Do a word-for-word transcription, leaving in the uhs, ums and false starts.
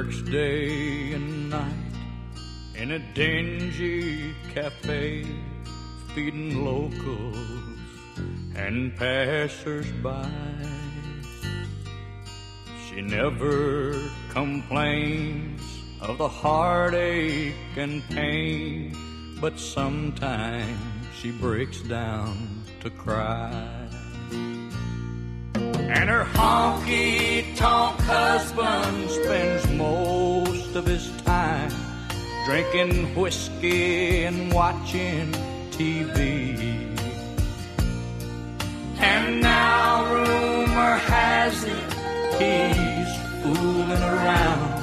works day and night in a dingy cafe, feeding locals and passers-by. She never complains of the heartache and pain, but sometimes she breaks down to cry. And her honky-tonk husband spends most of his time drinking whiskey and watching T V. And now rumor has it he's fooling around